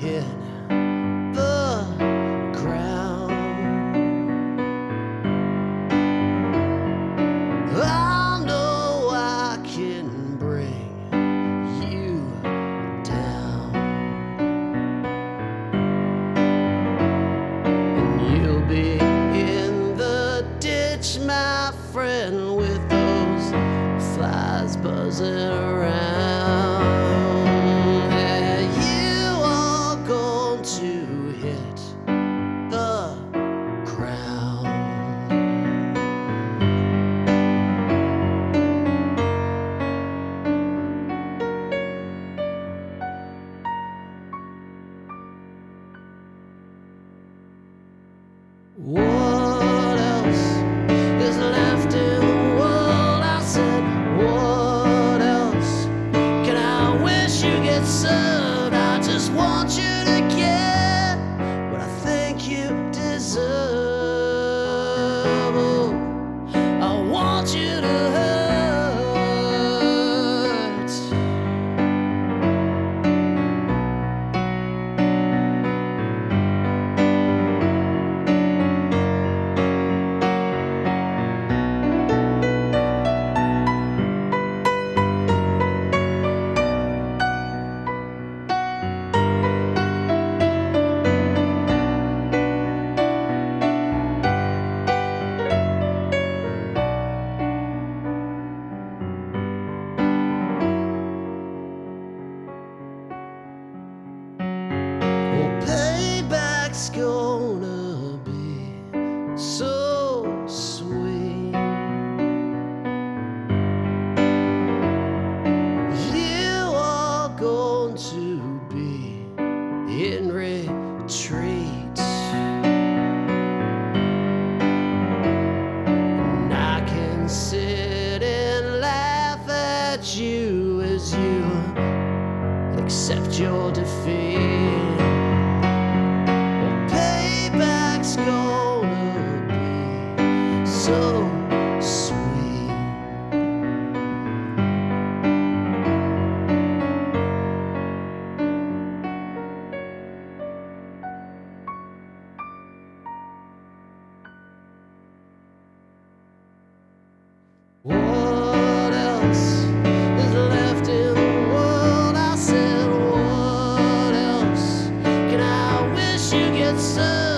hit the ground. I know I can bring you down, and you'll be in the ditch, my friend, with those flies buzzing around. Yeah, you are going to hit the ground. What else is left in the world? I said, what else can I wish you get served? I just want you to get what I think you deserve. Oh, I want you to hurt. Payback's gonna be so sweet. You are going to be in retreat, and I can sit and laugh at you as you accept your defeat. Payback's gonna be so sweet. What else is left in the world? I said, what else can I wish you get served?